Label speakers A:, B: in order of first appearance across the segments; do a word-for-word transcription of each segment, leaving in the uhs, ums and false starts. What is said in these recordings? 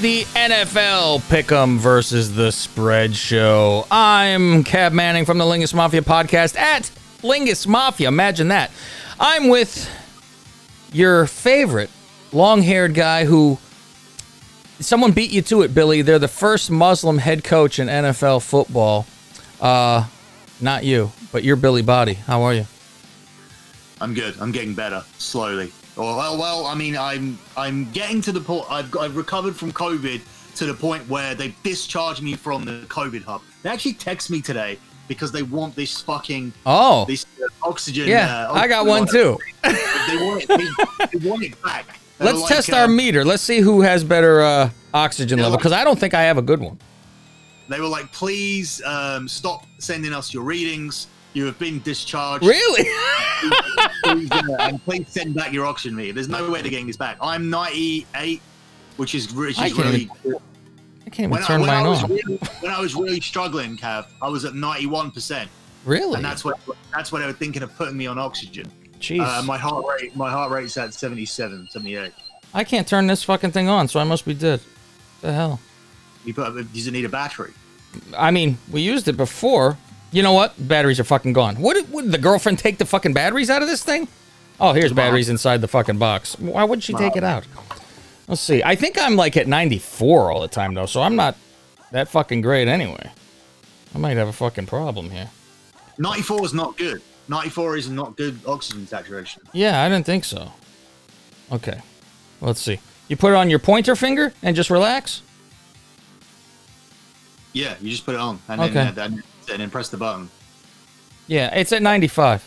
A: the N F L Pick'em versus the Spread show. I'm Cab Manning from the Lingus Mafia podcast at Lingus Mafia. Imagine that. I'm with your favorite long-haired guy who someone beat you to it, Billy. They're the first Muslim head coach in N F L football. Uh, not you, but you're Billy Body. How are you?
B: I'm good. I'm getting better slowly. Well, well, I mean, I'm I'm getting to the point. I've I've recovered from COVID to the point where they've discharged me from the COVID hub. They actually text me today because they want this fucking
A: oh
B: this uh, oxygen.
A: Yeah,
B: uh,
A: I got one too.
B: They want it. They, they want it back. They're
A: Let's
B: like,
A: test
B: uh,
A: our meter. Let's see who has better uh, oxygen level,
B: like-
A: because I don't think I have a good one.
B: They were like, please um, stop sending us your readings. You have been discharged.
A: Really?
B: Please, uh, and please send back your oxygen meter. There's no way to getting this back. I'm ninety-eight, which is, which
A: I
B: is
A: can't
B: really.
A: even- I can't even
B: When,
A: turn
B: I, when, I
A: mine
B: was
A: on.
B: really, when I was really struggling, Cav, I was at ninety-one percent,
A: Really?
B: and that's what that's what they were thinking of putting me on oxygen.
A: Jeez.
B: Uh, my heart rate, my heart rate's at seventy-seven, seventy-eight.
A: I can't turn this fucking thing on, so I must be dead. The hell?
B: You put, does it need a battery?
A: I mean, we used it before. You know what? Batteries are fucking gone. What did, what did the girlfriend take the fucking batteries out of this thing? Oh, here's batteries inside the fucking box. Why would she take it out? Let's see. I think I'm like at ninety-four all the time, though, so I'm not that fucking great anyway. I might have a fucking problem here.
B: ninety-four is not good. ninety-four is not good oxygen saturation.
A: Yeah, I didn't think so. Okay. Let's see. You put it on your pointer finger and just relax?
B: Yeah, you just put it on and
A: Okay.
B: then, uh, then and then press the button.
A: Yeah, it's at ninety-five.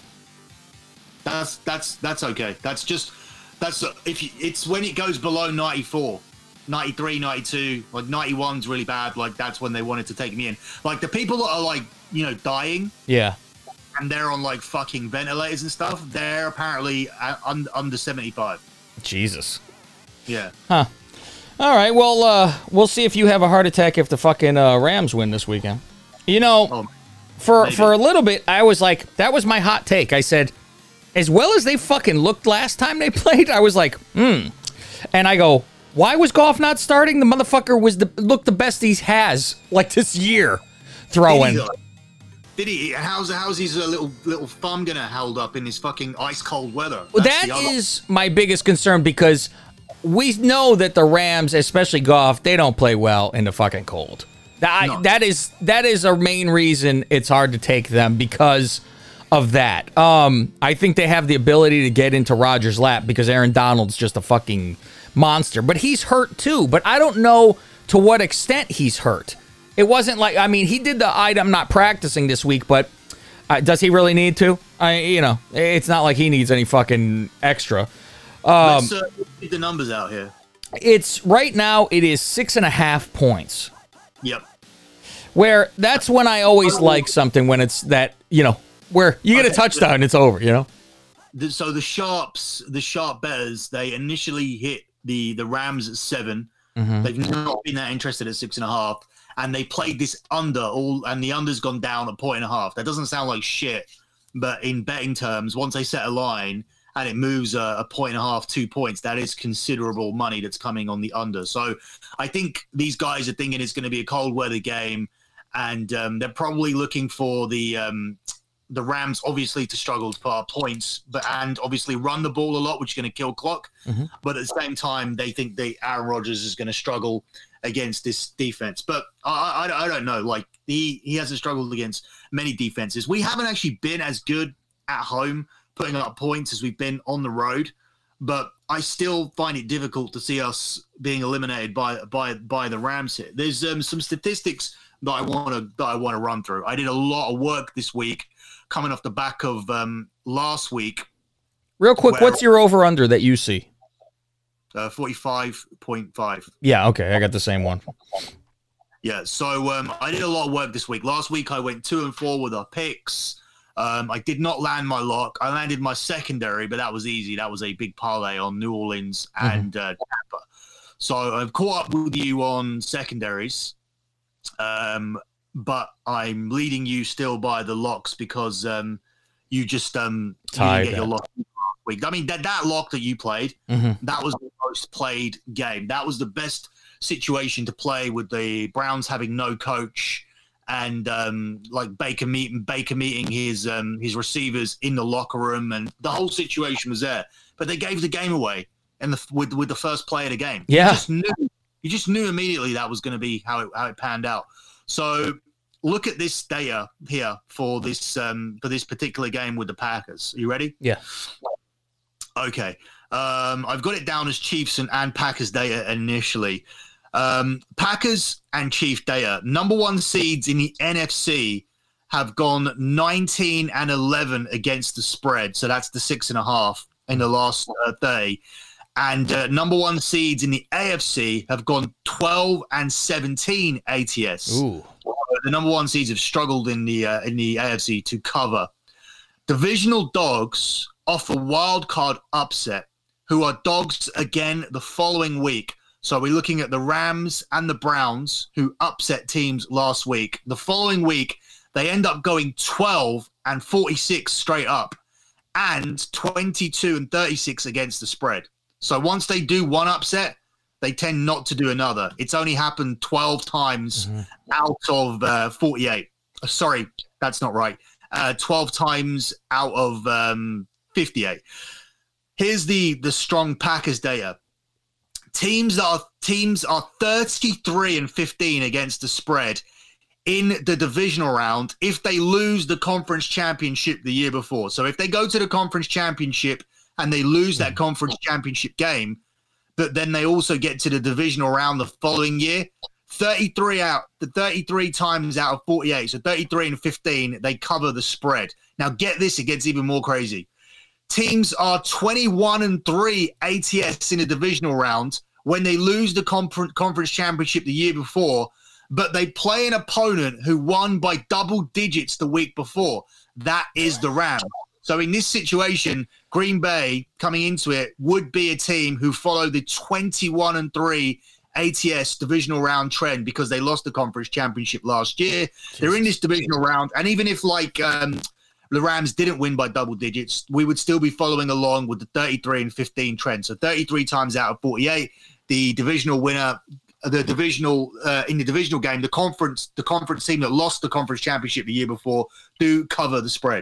B: That's that's that's okay. That's just that's if you, it's when it goes below ninety-four, ninety-three, ninety-two, like ninety-one's really bad. Like that's when they wanted to take me in. Like the people that are like you know dying
A: Yeah.
B: and they're on like fucking ventilators and stuff. They're apparently uh, un- under seventy-five.
A: Jesus.
B: Yeah.
A: Huh. All right, well, uh, we'll see if you have a heart attack if the fucking uh, Rams win this weekend. You know,
B: Oh,
A: for
B: maybe.
A: for a little bit, I was like, that was my hot take. I said, as well as they fucking looked last time they played, I was like, hmm. And I go, why was Goff not starting? The motherfucker was the looked the best he has like this year throwing.
B: Did he, like, did he? How's how's his uh, little little thumb gonna hold up in this fucking ice cold weather?
A: Well,
B: That's
A: that
B: the other-
A: is my biggest concern because we know that the Rams, especially Goff, they don't play well in the fucking cold. That,
B: No.
A: that is that is a main reason it's hard to take them because of that. Um, I think they have the ability to get into Rodgers' lap because Aaron Donald's just a fucking monster. But he's hurt too. But I don't know to what extent he's hurt. It wasn't like, I mean, he did the I'm not practicing this week, but uh, does he really need to? I, you know, it's not like he needs any fucking extra.
B: Let's uh, get the numbers out here.
A: It's right now it is six and a half points.
B: Yep.
A: Where that's when I always like something when it's that, you know, where you get a touchdown, it's over, you know?
B: The, so the sharps, the sharp betters, they initially hit the the Rams at seven.
A: Mm-hmm.
B: They've not been that interested at six and a half, and they played this under all, and the under's gone down a point and a half. That doesn't sound like shit, but in betting terms, once they set a line and it moves a, a point and a half, two points, that is considerable money that's coming on the under. So I think these guys are thinking it's going to be a cold weather game, and um, they're probably looking for the um, the Rams obviously to struggle to put up points, but and obviously run the ball a lot, which is going to kill clock.
A: Mm-hmm.
B: But at the same time, they think the Aaron Rodgers is going to struggle against this defense. But I, I, I don't know. Like he he hasn't struggled against many defenses. We haven't actually been as good at home putting up points as we've been on the road. But I still find it difficult to see us being eliminated by by by the Rams here. There's um, some statistics that I want to that I want to run through. I did a lot of work this week, coming off the back of um, last week.
A: Real quick,
B: Where-
A: what's your over under that you see?
B: Uh, forty-five point five.
A: Yeah, okay, I got the same one.
B: Yeah, so um, I did a lot of work this week. Last week I went two and four with our picks. Um, I did not land my lock. I landed my secondary, but that was easy. That was a big parlay on New Orleans and uh, Tampa. So I've caught up with you on secondaries, um, but I'm leading you still by the locks because um, you just um, you
A: Tied
B: didn't get your
A: that.
B: lock last week. I mean, that, that lock that you played,
A: Mm-hmm.
B: that was the most played game. That was the best situation to play with the Browns having no coach and um, like Baker meeting Baker meeting his um, his receivers in the locker room, and the whole situation was there. But they gave the game away, and the, with with the first play of the game,
A: yeah,
B: you just knew you just knew immediately that was going to be how it how it panned out. So look at this data here for this um, for this particular game with the Packers. Are you ready?
A: Yeah.
B: Okay. Um, I've got it down as Chiefs and, and Packers data initially. Um, Packers and Chief data, number one seeds in the N F C have gone nineteen and eleven against the spread. So that's the six and a half in the last uh, day. And uh, number one seeds in the A F C have gone twelve and seventeen A T S.
A: Ooh.
B: The number one seeds have struggled in the uh, in the A F C to cover. Divisional dogs offer wild card upset, who are dogs again the following week. So we're looking at the Rams and the Browns, who upset teams last week. The following week, they end up going twelve and forty-six straight up and twenty-two and thirty-six against the spread. So once they do one upset, they tend not to do another. It's only happened twelve times mm-hmm. out of uh, forty-eight. Sorry, that's not right. Uh, twelve times out of um, fifty-eight. Here's the, the strong Packers data. Teams are teams are thirty-three and fifteen against the spread in the divisional round if they lose the conference championship the year before. So if they go to the conference championship and they lose that conference championship game, but then they also get to the divisional round the following year, thirty-three out the thirty-three times out of forty-eight, so thirty-three and fifteen, they cover the spread. Now get this, it gets even more crazy. Teams are twenty-one and three A T S in the divisional round when they lose the conference conference championship the year before, but they play an opponent who won by double digits the week before. That is the Rams. So in this situation, Green Bay coming into it would be a team who follow the twenty-one and three A T S divisional round trend because they lost the conference championship last year. Jesus. They're in this divisional round, and even if like um, the Rams didn't win by double digits, we would still be following along with the thirty-three and fifteen trend. So thirty-three times out of forty-eight, the divisional winner, the divisional uh, in the divisional game, the conference, the conference team that lost the conference championship the year before do cover the spread.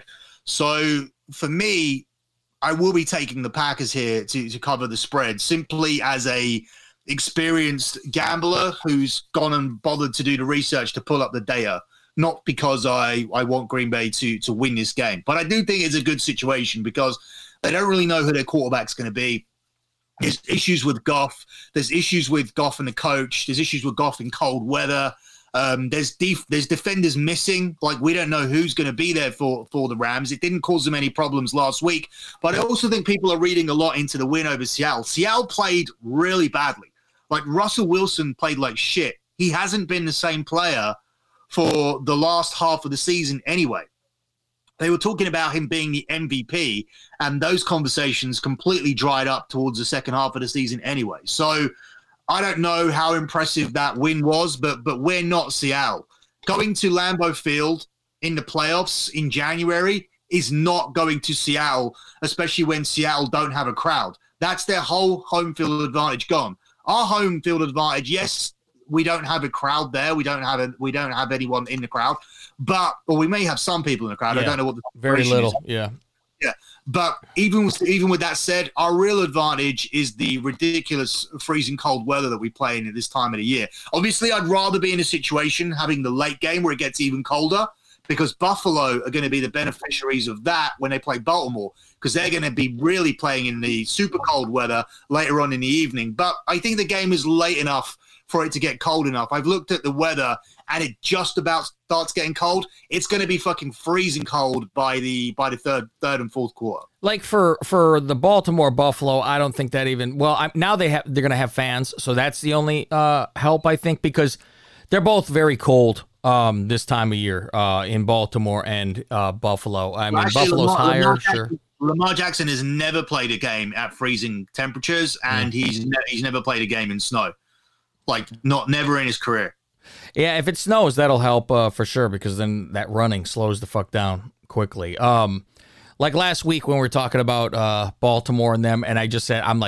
B: So for me, I will be taking the Packers here to, to cover the spread simply as a experienced gambler who's gone and bothered to do the research to pull up the data. Not because I, I want Green Bay to to win this game. But I do think it's a good situation because they don't really know who their quarterback's going to be. There's issues with Goff. There's issues with Goff and the coach. There's issues with Goff in cold weather. Um, there's def- there's defenders missing. Like, we don't know who's going to be there for, for the Rams. It didn't cause them any problems last week. But I also think people are reading a lot into the win over Seattle. Seattle played really badly. Like, Russell Wilson played like shit. He hasn't been the same player for the last half of the season anyway. They were talking about him being the M V P, and those conversations completely dried up towards the second half of the season anyway. So I don't know how impressive that win was, but but we're not Seattle. Going to Lambeau Field in the playoffs in January is not going to Seattle, especially when Seattle don't have a crowd. That's their whole home field advantage gone. Our home field advantage, yes, we don't have a crowd there. We don't have a, we don't have anyone in the crowd, but or we may have some people in the crowd.
A: Yeah,
B: I don't know what the
A: very little.
B: Is.
A: Yeah,
B: yeah. But even with, even with that said, our real advantage is the ridiculous freezing cold weather that we play in at this time of the year. Obviously, I'd rather be in a situation having the late game where it gets even colder, because Buffalo are going to be the beneficiaries of that when they play Baltimore, because they're going to be really playing in the super cold weather later on in the evening. But I think the game is late enough for it to get cold enough. I've looked at the weather, and it just about starts getting cold. It's going to be fucking freezing cold by the by the third third and fourth quarter.
A: Like for for the Baltimore Buffalo, I don't think that even well. I, now they have they're going to have fans, so that's the only uh, help I think, because they're both very cold um, this time of year uh, in Baltimore and uh, Buffalo. I mean,
B: Actually,
A: Buffalo's
B: Lamar,
A: higher,
B: Lamar
A: sure.
B: Jackson, Lamar Jackson has never played a game at freezing temperatures, and mm. he's ne- he's never played a game in snow. Like, not never in his career.
A: Yeah, if it snows, that'll help uh, for sure, because then that running slows the fuck down quickly. Um, like last week when we were talking about uh, Baltimore and them, and I just said, I'm like,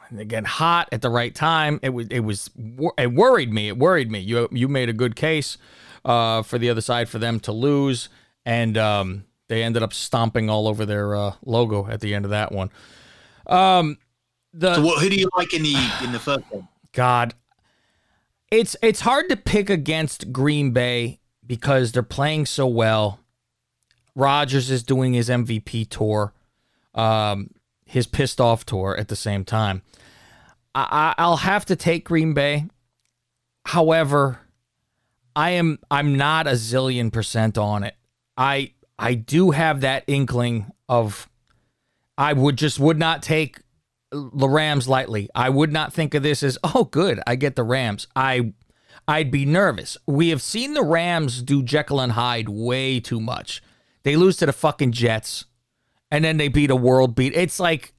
A: again, hot at the right time. It was, it was, it worried me. It worried me. You, you made a good case uh, for the other side for them to lose, and um, they ended up stomping all over their uh, logo at the end of that one. Um, the
B: so, what, who do you like in the in the first game?
A: God, it's it's hard to pick against Green Bay because they're playing so well. Rodgers is doing his M V P tour. Um, his pissed off tour at the same time. I, I, I'll have to take Green Bay. However, I am I'm not a zillion percent on it. I I do have that inkling of I would just would not take the Rams lightly. I would not think of this as, oh good, I get the Rams. I I'd be nervous. We have seen the Rams do Jekyll and Hyde way too much. They lose to the fucking Jets. And then they beat a world beat. It's like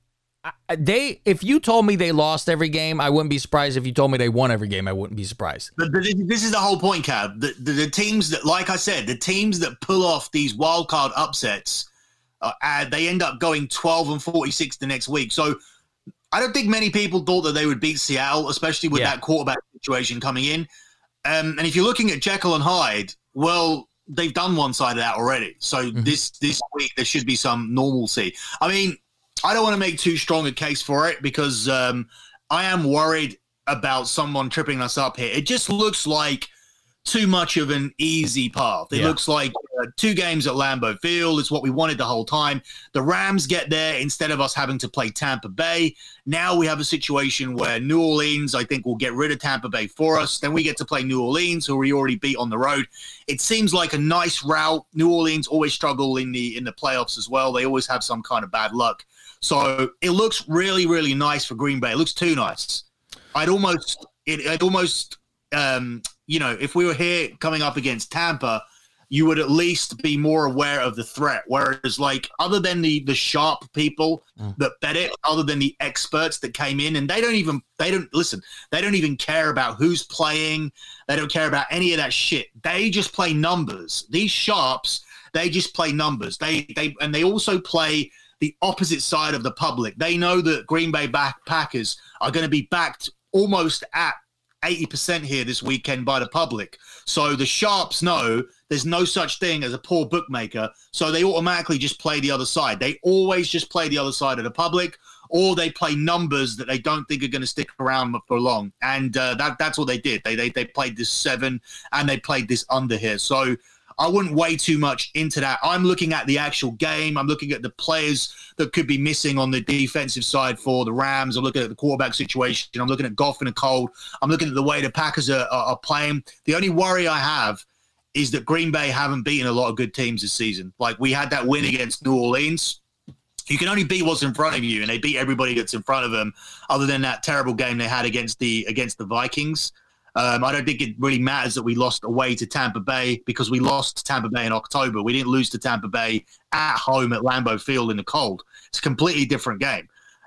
A: they. If you told me they lost every game, I wouldn't be surprised. If you told me they won every game, I wouldn't be surprised.
B: But, but this is the whole point, Cab. The, the, the teams that, like I said, the teams that pull off these wild card upsets, uh, uh, they end up going twelve and forty-six the next week. So I don't think many people thought that they would beat Seattle, especially with yeah. that quarterback situation coming in. Um, and if you're looking at Jekyll and Hyde, well, they've done one side of that already. So mm-hmm. this this week there should be some normalcy. I mean, I don't want to make too strong a case for it because um, I am worried about someone tripping us up here. It just looks like too much of an easy path. It yeah. looks like uh, two games at Lambeau Field. It's what we wanted the whole time. The Rams get there instead of us having to play Tampa Bay. Now we have a situation where New Orleans, I think, will get rid of Tampa Bay for us. Then we get to play New Orleans, who we already beat on the road. It seems like a nice route. New Orleans always struggle in the in the playoffs as well. They always have some kind of bad luck. So it looks really, really nice for Green Bay. It looks too nice. I'd almost, it, I'd almost, um, you know, if we were here coming up against Tampa, you would at least be more aware of the threat. Whereas, like, other than the the sharp people mm. that bet it, other than the experts that came in, and they don't even, they don't, listen, they don't even care about who's playing. They don't care about any of that shit. They just play numbers. These sharps, they just play numbers. They, they, and they also play the opposite side of the public. They know that Green Bay back Packers are going to be backed almost at eighty percent here this weekend by the public. So the sharps know there's no such thing as a poor bookmaker. So they automatically just play the other side. They always just play the other side of the public, or they play numbers that they don't think are going to stick around for long. And uh, that that's what they did. They, they, they played this seven and they played this under here. So I wouldn't weigh too much into that. I'm looking at the actual game. I'm looking at the players that could be missing on the defensive side for the Rams. I'm looking at the quarterback situation. I'm looking at Goff in a cold. I'm looking at the way the Packers are, are, are playing. The only worry I have is that Green Bay haven't beaten a lot of good teams this season. Like, we had that win against New Orleans. You can only beat what's in front of you, and they beat everybody that's in front of them, other than that terrible game they had against the against the Vikings. Um, I don't think it really matters that we lost away to Tampa Bay, because we lost to Tampa Bay in October. We didn't lose to Tampa Bay at home at Lambeau Field in the cold. It's a completely different game.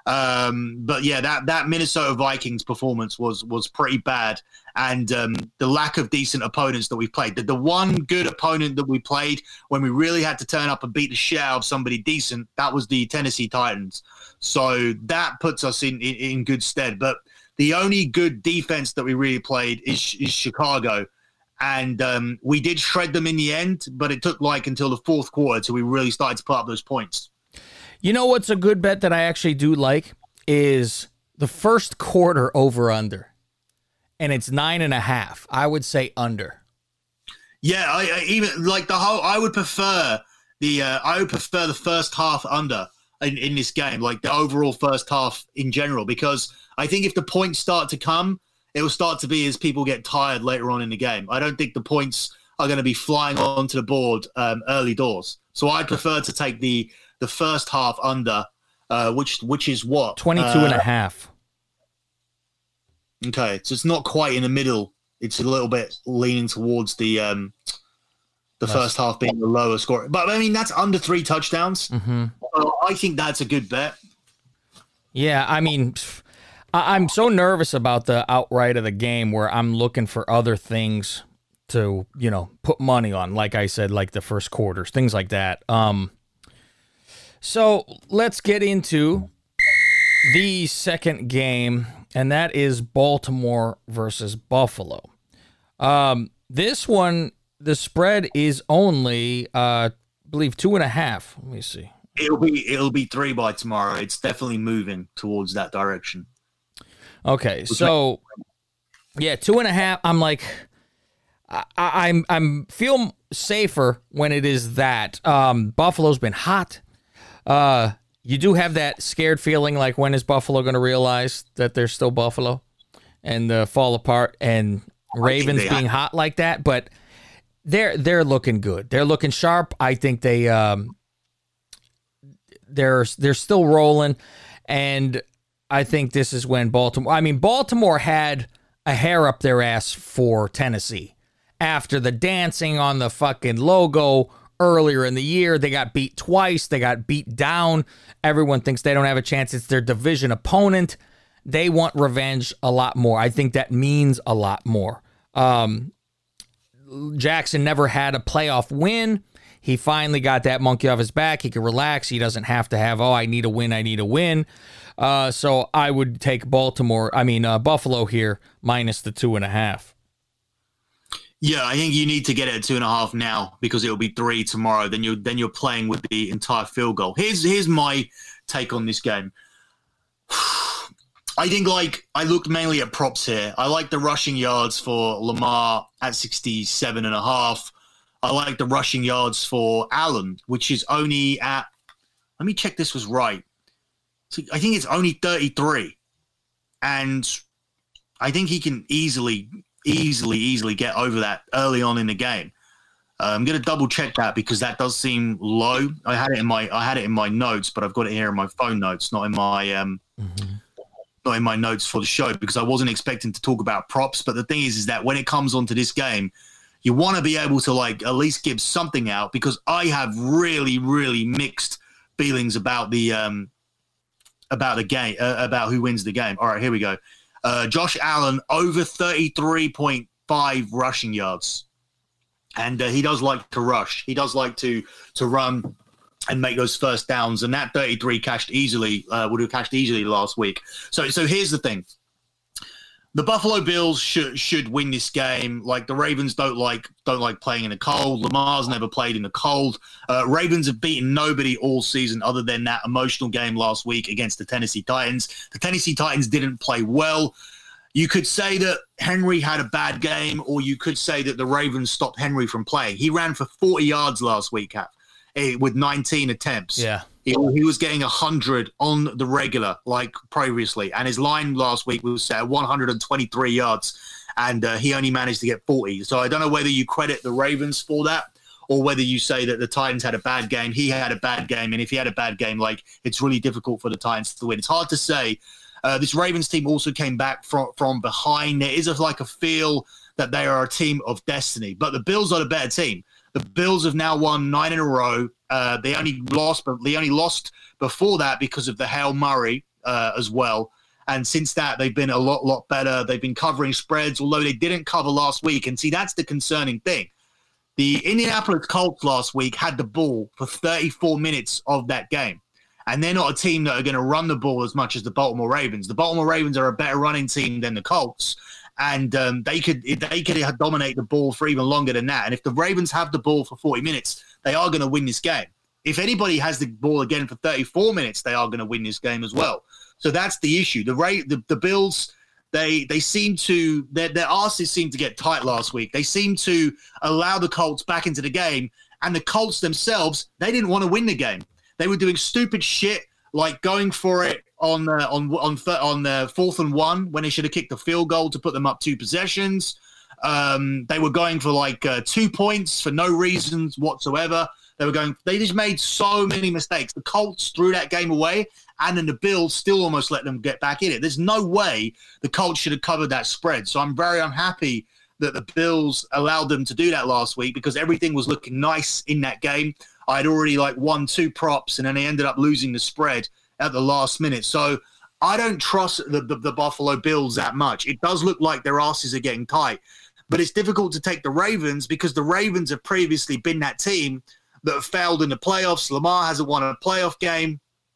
B: Um, but yeah, that, that Minnesota Vikings performance was was pretty bad. And um, the lack of decent opponents that we played. The, the one good opponent that we played when we really had to turn up and beat the shit out of somebody decent, that was the Tennessee Titans. So that puts us in, in, in good stead. But the only good defense that we really played is, is Chicago. And um, we did shred them in the end, but it took like until the fourth quarter till we really started to put up those points.
A: You know what's a good bet that I actually do like is the first quarter over under. And it's nine and a half. I would say under.
B: Yeah, I, I even like the whole. I would prefer the. Uh, I would prefer the first half under in, in this game, like the overall first half in general, because I think if the points start to come, it will start to be as people get tired later on in the game. I don't think the points are going to be flying onto the board um, early doors. So I prefer to take the the first half under, uh, which which is what
A: twenty-two uh, and a half.
B: Okay, so it's not quite in the middle. It's a little bit leaning towards the um, the that's, first half being the lower score. But, I mean, that's under three touchdowns.
A: Mm-hmm.
B: So I think that's a good bet.
A: Yeah, I mean, I'm so nervous about the outright of the game where I'm looking for other things to, you know, put money on. Like I said, like the first quarters, things like that. Um, so let's get into the second game, and that is Baltimore versus Buffalo. Um, this one, the spread is only, uh, I believe, two and a half. Let me see.
B: It'll be it'll be three by tomorrow. It's definitely moving towards that direction.
A: Okay, so yeah, two and a half. I'm like, I, I'm I'm feel safer when it is that. Um, Buffalo's been hot. Uh, you do have that scared feeling, like when is Buffalo going to realize that they're still Buffalo and uh, fall apart? And Ravens being hot like that, but they're they're looking good. They're looking sharp. I think they um. They're they're still rolling, and I think this is when Baltimore. I mean, Baltimore had a hair up their ass for Tennessee after the dancing on the fucking logo earlier in the year. They got beat twice. They got beat down. Everyone thinks they don't have a chance. It's their division opponent. They want revenge a lot more. I think that means a lot more. Um, Jackson never had a playoff win. He finally got that monkey off his back. He can relax. He doesn't have to have, oh, I need a win, I need a win. Uh, so I would take Baltimore, I mean, uh, Buffalo here, minus the two and a half.
B: Yeah, I think you need to get it at two and a half now because it'll be three tomorrow. Then you're then you're playing with the entire field goal. Here's here's my take on this game. I think, like, I looked mainly at props here. I like the rushing yards for Lamar at sixty-seven and a half. I like the rushing yards for Allen, which is only at, let me check this was right. So I think it's only thirty-three. And I think he can easily, easily, easily get over that early on in the game. Uh, I'm going to double check that because that does seem low. I had it in my, I had it in my notes, but I've got it here in my phone notes, not in my, um, mm-hmm. not in my notes for the show because I wasn't expecting to talk about props. But the thing is, is that when it comes onto this game, you want to be able to, like, at least give something out because I have really, really mixed feelings about the um, about the game, uh, about who wins the game. All right, here we go. Uh, Josh Allen over thirty-three point five rushing yards, and uh, he does like to rush. He does like to to run and make those first downs, and that thirty-three cashed easily. Uh, would have cashed easily last week. So, so here's the thing. The Buffalo Bills should should win this game. Like, the Ravens don't like don't like playing in the cold. Lamar's never played in the cold. Uh, Ravens have beaten nobody all season other than that emotional game last week against the Tennessee Titans. The Tennessee Titans didn't play well. You could say that Henry had a bad game, or you could say that the Ravens stopped Henry from playing. He ran for forty yards last week, Cap, with nineteen attempts.
A: Yeah.
B: He, he was getting one hundred on the regular, like previously. And his line last week was set at one hundred twenty-three yards, and uh, he only managed to get forty. So I don't know whether you credit the Ravens for that or whether you say that the Titans had a bad game. He had a bad game, and if he had a bad game, like, it's really difficult for the Titans to win. It's hard to say. Uh, this Ravens team also came back from, from behind. There is a, like a feel that they are a team of destiny, but the Bills are the better team. The Bills have now won nine in a row. Uh, they only lost, but they only lost before that because of the Hail Murray uh, as well. And since that, they've been a lot, lot better. They've been covering spreads, although they didn't cover last week. And see, that's the concerning thing. The Indianapolis Colts last week had the ball for thirty-four minutes of that game. And they're not a team that are going to run the ball as much as the Baltimore Ravens. The Baltimore Ravens are a better running team than the Colts. And um, they could they could dominate the ball for even longer than that. And if the Ravens have the ball for forty minutes, they are going to win this game. If anybody has the ball again for thirty-four minutes, they are going to win this game as well. So that's the issue. The Ra- the, the Bills, they they seem to their their asses seem to get tight last week. They seem to allow the Colts back into the game, and the Colts themselves, they didn't want to win the game. They were doing stupid shit like going for it on uh, on on on the fourth and one when they should have kicked the field goal to put them up two possessions. Um, they were going for like uh, two points for no reasons whatsoever. They were going. They just made so many mistakes. The Colts threw that game away, and then the Bills still almost let them get back in it. There's no way the Colts should have covered that spread. So I'm very unhappy that the Bills allowed them to do that last week because everything was looking nice in that game. I'd already like won two props, and then they ended up losing the spread at the last minute. So I don't trust the, the, the Buffalo Bills that much. It does look like their asses are getting tight, but it's difficult to take the Ravens because the Ravens have previously been that team that have failed in the playoffs. Lamar hasn't won a playoff game,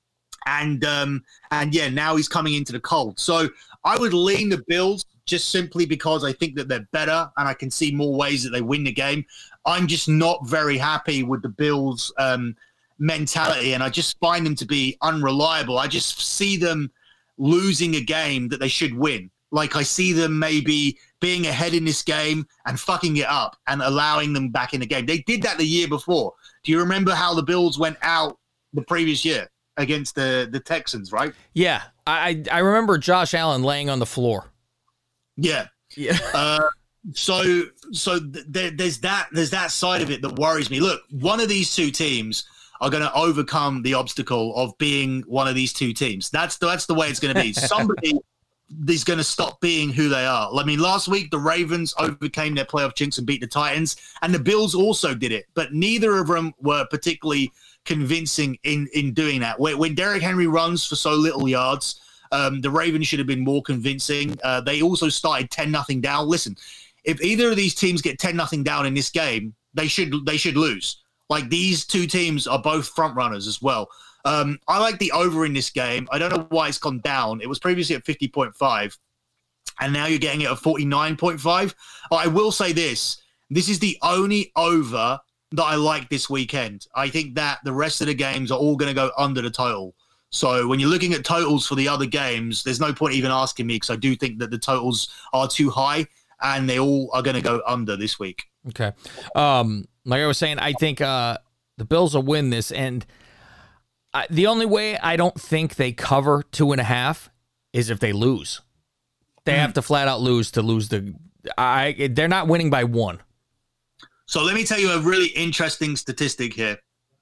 B: And um, and yeah, now he's coming into the cold. So I would lean the Bills just simply because I think that they're better and I can see more ways that they win the game. I'm just not very happy with the Bills' um, mentality, and I just find them to be unreliable. I just see them losing a game that they should win. Like I see them maybe being ahead in this game and fucking it up and allowing them back in the game. They did that the year before. Do you remember how the Bills went out the previous year against the, the Texans, right?
A: Yeah. I I remember Josh Allen laying on the floor.
B: Yeah.
A: Yeah.
B: Uh, so so th- there's that there's that side of it that worries me. Look, one of these two teams are going to overcome the obstacle of being one of these two teams. That's the, that's the way it's going to be. Somebody is going to stop being who they are. I mean, last week the Ravens overcame their playoff jinx and beat the Titans, and the Bills also did it, but neither of them were particularly convincing in in doing that. When, when Derrick Henry runs for so little yards, um, the Ravens should have been more convincing. Uh, they also started ten nothing down. Listen, if either of these teams get ten nothing down in this game, they should they should lose. Like, these two teams are both front runners as well. Um, I like the over in this game. I don't know why it's gone down. It was previously at fifty point five, and now you're getting it at forty-nine point five. I will say this. This is the only over that I like this weekend. I think that the rest of the games are all going to go under the total. So when you're looking at totals for the other games, there's no point even asking me, because I do think that the totals are too high, and they all are going to go under this week.
A: Okay. Um, like I was saying, I think uh, the Bills will win this, and I, the only way I don't think they cover two and a half is if they lose. They mm. have to flat out lose to lose the. I they're not winning by one.
B: So let me tell you a really interesting statistic here.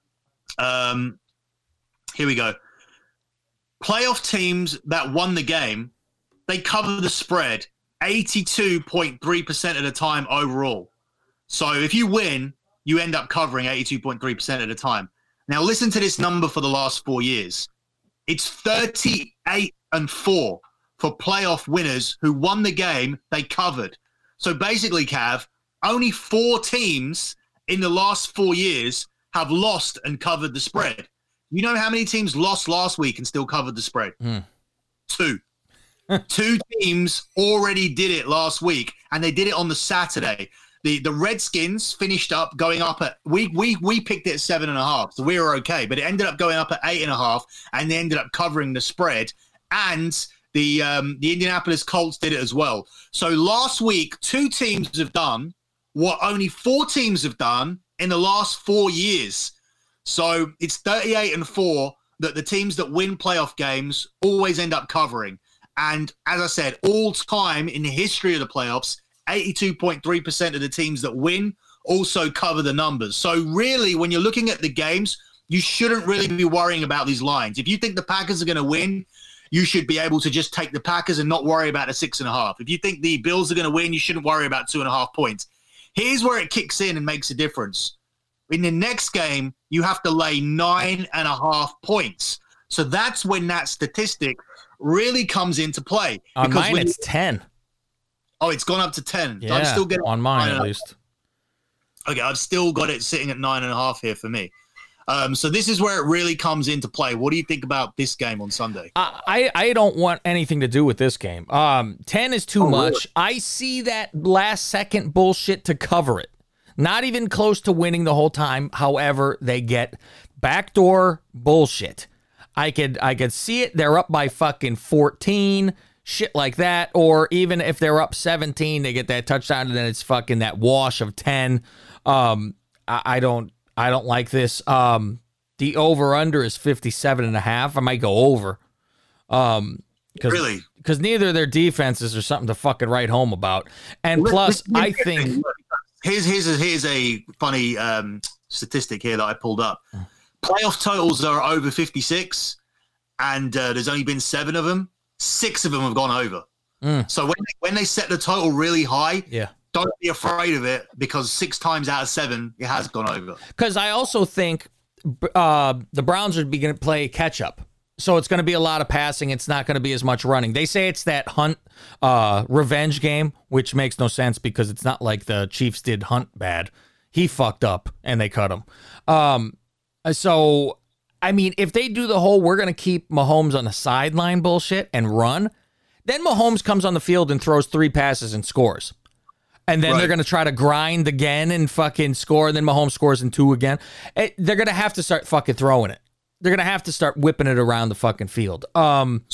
B: Um, here we go. Playoff teams that won the game, they cover the spread eighty-two point three percent of the time overall. So if you win, you end up covering eighty-two point three percent of the time. Now listen to this number for the last four years. It's thirty-eight and four for playoff winners who won the game they covered. So basically, Cav, only four teams in the last four years have lost and covered the spread. You know how many teams lost last week and still covered the spread? Mm. Two. Two teams already did it last week, and they did it on the Saturday. The the Redskins finished up going up at we we we picked it at seven and a half, so we were okay. But it ended up going up at eight and a half, and they ended up covering the spread. And the um, the Indianapolis Colts did it as well. So last week, two teams have done what only four teams have done in the last four years. So it's thirty-eight and four that the teams that win playoff games always end up covering. And as I said, all time in the history of the playoffs, eighty-two point three percent of the teams that win also cover the numbers. So really, when you're looking at the games, you shouldn't really be worrying about these lines. If you think the Packers are going to win, you should be able to just take the Packers and not worry about a six and a half. If you think the Bills are going to win, you shouldn't worry about two and a half points. Here's where it kicks in and makes a difference. In the next game, you have to lay nine and a half points. So that's when that statistic really comes into play.
A: On
B: because
A: mine, it's ten.
B: Oh, it's gone up to ten.
A: Yeah,
B: I'm still getting
A: on mine at least.
B: Okay, I've still got it sitting at nine and a half here for me. Um, so this is where it really comes into play. What do you think about this game on Sunday?
A: I, I don't want anything to do with this game. Um, ten is too oh, much. Really? I see that last second bullshit to cover it. Not even close to winning the whole time. However, they get backdoor bullshit. I could I could see it. They're up by fucking fourteen, shit like that. Or even if they're up seventeen, they get that touchdown, and then it's fucking that wash of ten. Um, I, I don't I don't like this. Um, the over under is fifty-seven and a half. I might go over. Um, cause,
B: really?
A: Because neither of their defenses are something to fucking write home about. And well, plus, I think.
B: Here's, here's, a, here's a funny um, statistic here that I pulled up. Playoff totals are over fifty-six, and uh, there's only been seven of them. Six of them have gone over. Mm. So when they, when they set the total really high,
A: yeah,
B: don't be afraid of it, because six times out of seven, it has gone over.
A: Because I also think uh, the Browns are going to play catch-up. So it's going to be a lot of passing. It's not going to be as much running. They say it's that Hunt uh, revenge game, which makes no sense because it's not like the Chiefs did Hunt bad. He fucked up and they cut him. Um, so I mean, if they do the whole we're going to keep Mahomes on the sideline bullshit and run, then Mahomes comes on the field and throws three passes and scores. And then right. they're going to try to grind again and fucking score, and then Mahomes scores in two again. It, they're going to have to start fucking throwing it. They're going to have to start whipping it around the fucking field. Um,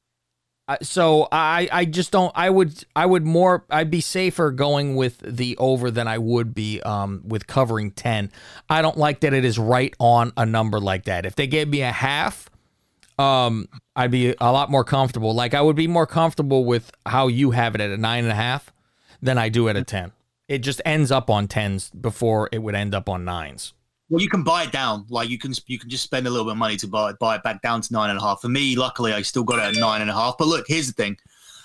A: so I, I just don't, I would, I would more, I'd be safer going with the over than I would be um, with covering ten. I don't like that it is right on a number like that. If they gave me a half, um, I'd be a lot more comfortable. Like I would be more comfortable with how you have it at a nine and a half than I do at a ten. It just ends up on tens before it would end up on nines.
B: Well, you can buy it down. Like you can, you can just spend a little bit of money to buy it, buy it back down to nine and a half. For me, luckily, I still got it at nine and a half. But look, here's the thing.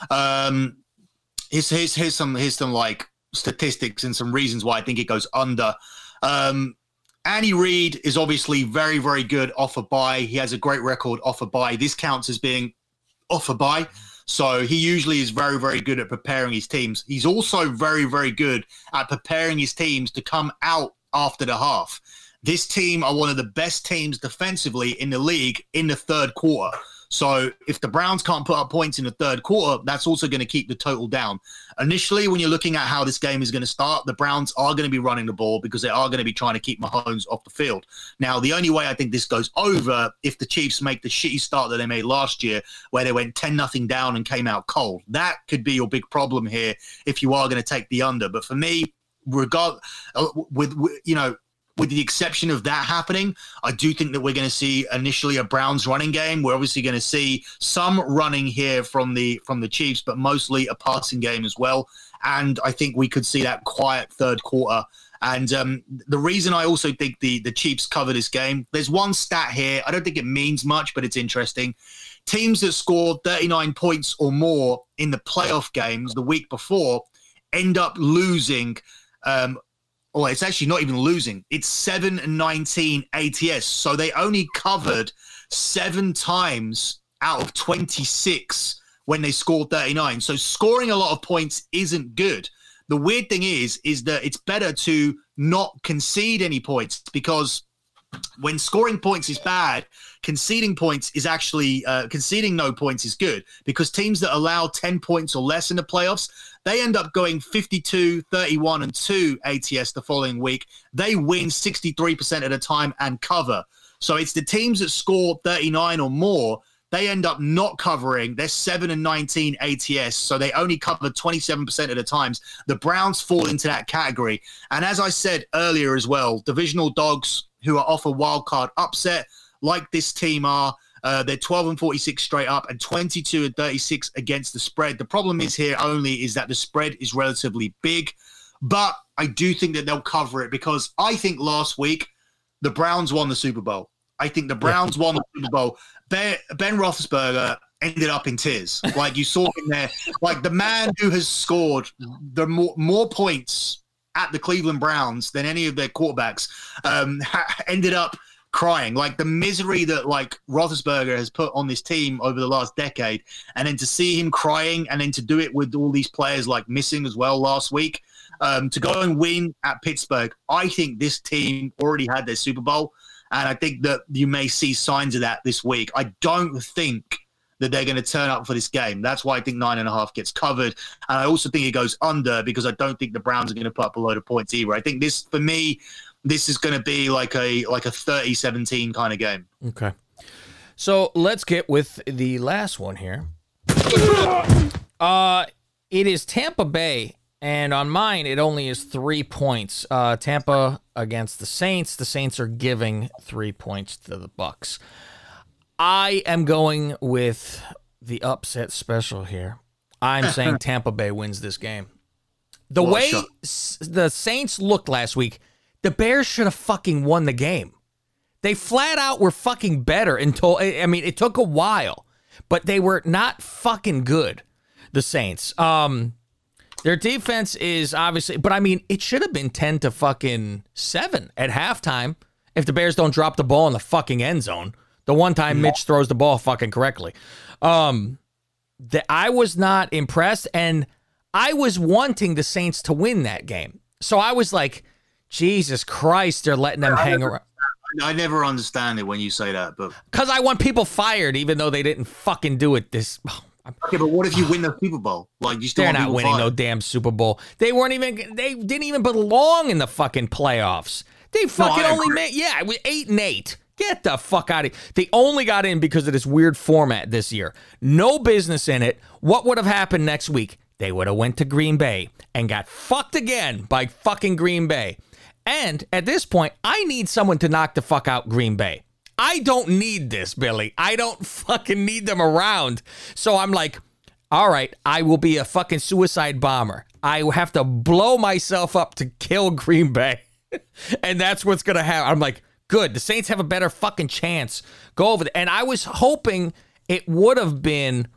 B: Um, here's here's here's some here's some like statistics and some reasons why I think it goes under. Um, Andy Reid is obviously very very good off a bye. He has a great record off a bye. This counts as being off a bye. So he usually is very, very good at preparing his teams. He's also very, very good at preparing his teams to come out after the half. This team are one of the best teams defensively in the league in the third quarter. So if the Browns can't put up points in the third quarter, that's also going to keep the total down. Initially, when you're looking at how this game is going to start, the Browns are going to be running the ball because they are going to be trying to keep Mahomes off the field. Now, the only way I think this goes over if the Chiefs make the shitty start that they made last year, where they went ten nothing down and came out cold. That could be your big problem here if you are going to take the under. But for me, regard with, with you know, with the exception of that happening, I do think that we're going to see initially a Browns running game. We're obviously going to see some running here from the from the Chiefs, but mostly a passing game as well. And I think we could see that quiet third quarter. And um, the reason I also think the, the Chiefs cover this game, there's one stat here. I don't think it means much, but it's interesting. Teams that scored thirty-nine points or more in the playoff games the week before end up losing um Oh, it's actually not even losing. It's seven and nineteen A T S. So they only covered seven times out of twenty-six when they scored thirty-nine. So scoring a lot of points isn't good. The weird thing is, is that it's better to not concede any points, because when scoring points is bad, conceding points is actually uh, conceding no points is good, because teams that allow ten points or less in the playoffs, they end up going fifty-two, thirty-one, and two A T S the following week. They win sixty-three percent of the time and cover. So it's the teams that score thirty-nine or more, they end up not covering. They're seven and nineteen A T S, so they only cover twenty-seven percent of the times. The Browns fall into that category. And as I said earlier as well, divisional dogs who are off a wild card upset, like this team are, uh, they're twelve and forty-six straight up and twenty-two and thirty-six against the spread. The problem is here only is that the spread is relatively big, but I do think that they'll cover it, because I think last week the Browns won the Super Bowl. I think the Browns won the Super Bowl. Ben, Ben Roethlisberger ended up in tears. Like you saw him there, like the man who has scored the more, more points at the Cleveland Browns than any of their quarterbacks, um, ha- ended up crying. Like the misery that like Roethlisberger has put on this team over the last decade, and then to see him crying, and then to do it with all these players like missing as well last week, um, to go and win at Pittsburgh. I think this team already had their Super Bowl, and I think that you may see signs of that this week. I don't think that they're going to turn up for this game. That's why I think nine and a half gets covered. And I also think it goes under, because I don't think the Browns are going to put up a load of points either. I think this, for me, this is going to be like a like a thirty seventeen kind of game.
A: Okay. So let's get with the last one here. Uh, it is Tampa Bay, and on mine, it only is three points. Uh, Tampa against the Saints. The Saints are giving three points to the Bucks. I am going with the upset special here. I'm saying Tampa Bay wins this game. The well, way sure. s- the Saints looked last week, the Bears should have fucking won the game. They flat out were fucking better until, I mean, it took a while, but they were not fucking good, the Saints. Um, their defense is obviously, but I mean, it should have been ten to fucking seven at halftime if the Bears don't drop the ball in the fucking end zone. The one time Mitch throws the ball fucking correctly. Um, the, I was not impressed, and I was wanting the Saints to win that game. So I was like, Jesus Christ, they're letting them
B: I
A: hang
B: never,
A: around.
B: I never understand it when you say that, but
A: because I want people fired, even though they didn't fucking do it. This.
B: Okay, but what if you win the Super Bowl? Like you still
A: They're
B: want
A: not
B: people
A: winning
B: fired?
A: no damn Super Bowl. They weren't even. They didn't even belong in the fucking playoffs. They fucking
B: I
A: only
B: agree.
A: made. Yeah, it was eight and eight. Get the fuck out of here. They only got in because of this weird format this year. No business in it. What would have happened next week? They would have went to Green Bay and got fucked again by fucking Green Bay. And at this point, I need someone to knock the fuck out Green Bay. I don't need this, Billy. I don't fucking need them around. So I'm like, all right, I will be a fucking suicide bomber. I have to blow myself up to kill Green Bay. And that's what's going to happen. I'm like, good. The Saints have a better fucking chance. Go over there. And I was hoping it would have been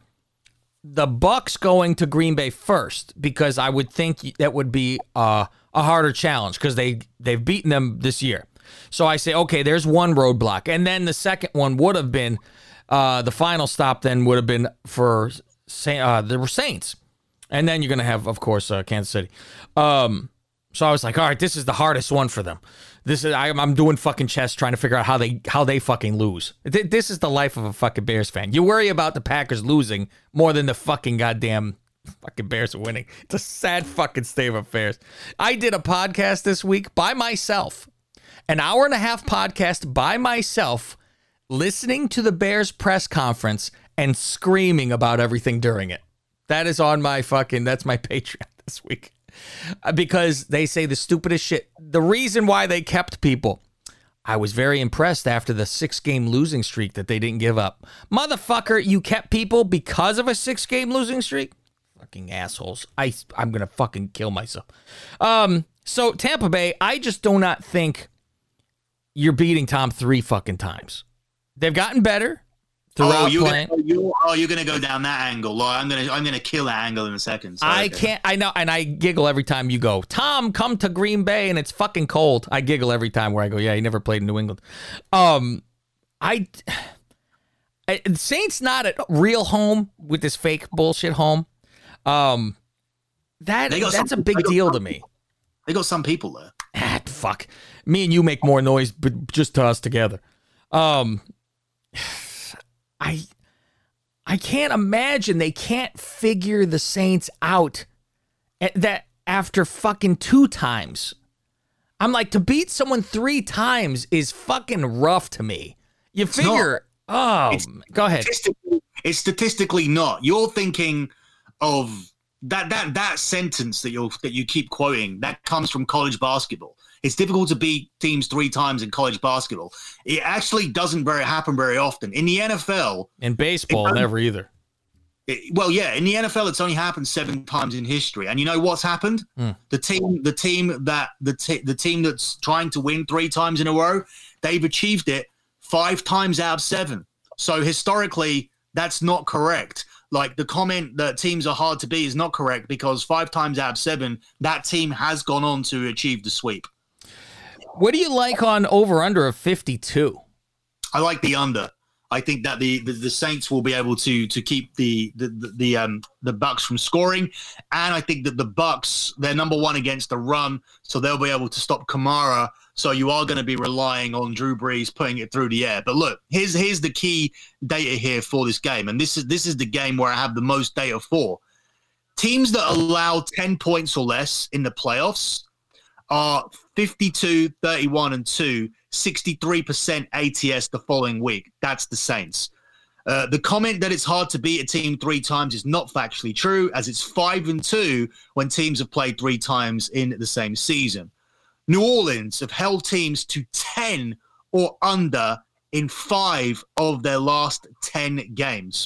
A: the Bucks going to Green Bay first, because I would think that would be uh, a harder challenge because they, they've beaten them this year. So I say, okay, there's one roadblock. And then the second one would have been, uh, the final stop then would have been for uh, the Saints. And then you're going to have, of course, uh, Kansas City. Um, so I was like, all right, this is the hardest one for them. This is I'm, I'm doing fucking chess trying to figure out how they how they fucking lose. Th- This is the life of a fucking Bears fan. You worry about the Packers losing more than the fucking goddamn fucking Bears winning. It's a sad fucking state of affairs. I did a podcast this week by myself. An hour and a half podcast by myself, listening to the Bears press conference and screaming about everything during it. That is on my fucking, that's my Patreon this week. Uh, Because they say the stupidest shit. The reason why they kept people, I was very impressed after the six-game losing streak that they didn't give up. Motherfucker, you kept people because of a six-game losing streak? Fucking assholes. I, I'm going to fucking kill myself. Um, so, Tampa Bay, I just do not think you're beating Tom three fucking times. They've gotten better throughout
B: oh, you're
A: playing.
B: Gonna, you're, oh, you're gonna go down that angle. Like, I'm gonna, I'm gonna kill that angle in a second. So,
A: I
B: okay.
A: can't. I know, and I giggle every time you go, Tom, come to Green Bay, and it's fucking cold. I giggle every time where I go, yeah, he never played in New England. Um, I, I Saints not at real home with this fake bullshit home. Um, that
B: They got
A: that's
B: some-
A: a big
B: they got
A: deal to
B: some-
A: me.
B: They got some people there.
A: Ah, fuck. Me and you make more noise, but just to us together. Um, I, I can't imagine they can't figure the Saints out at that after fucking two times. I'm like, to beat someone three times is fucking rough to me. You figure, oh,
B: It's-
A: go ahead.
B: Statistically, it's statistically not. You're thinking of that that that sentence that you that you keep quoting. That comes from college basketball. It's difficult to beat teams three times in college basketball. It actually doesn't very happen very often in the N F L.
A: In baseball,
B: it-
A: never either.
B: It, well, yeah, in the N F L, it's only happened seven times in history. And you know what's happened?
A: Hmm.
B: The team, the team that the t- the team that's trying to win three times in a row, they've achieved it five times out of seven. So historically, that's not correct. Like the comment that teams are hard to beat is not correct, because five times out of seven, that team has gone on to achieve the sweep.
A: What do you like on over under of fifty-two?
B: I like the under. I think that the, the, the Saints will be able to to keep the the the, the um the Bucks from scoring, and I think that the Bucks, they're number one against the run, so they'll be able to stop Kamara. So you are going to be relying on Drew Brees putting it through the air. But look, here's here's the key data here for this game, and this is this is the game where I have the most data for. Teams that allow ten points or less in the playoffs are fifty-two, thirty-one, and two, sixty-three percent A T S the following week. That's the Saints. Uh, the comment that it's hard to beat a team three times is not factually true, as it's five and two when teams have played three times in the same season. New Orleans have held teams to ten or under in five of their last ten games.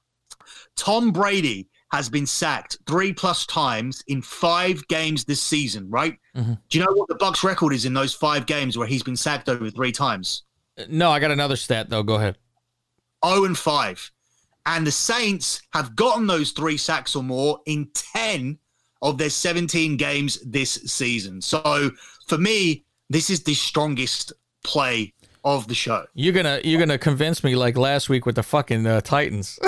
B: Tom Brady has been sacked three plus times in five games this season, right?
A: Mm-hmm.
B: Do you know what the Bucs record is in those five games where he's been sacked over three times?
A: No, I got another stat though. Go ahead.
B: oh and five. And the Saints have gotten those three sacks or more in ten of their seventeen games this season. So for me, this is the strongest play of the show.
A: You're gonna you're gonna convince me like last week with the fucking uh, Titans.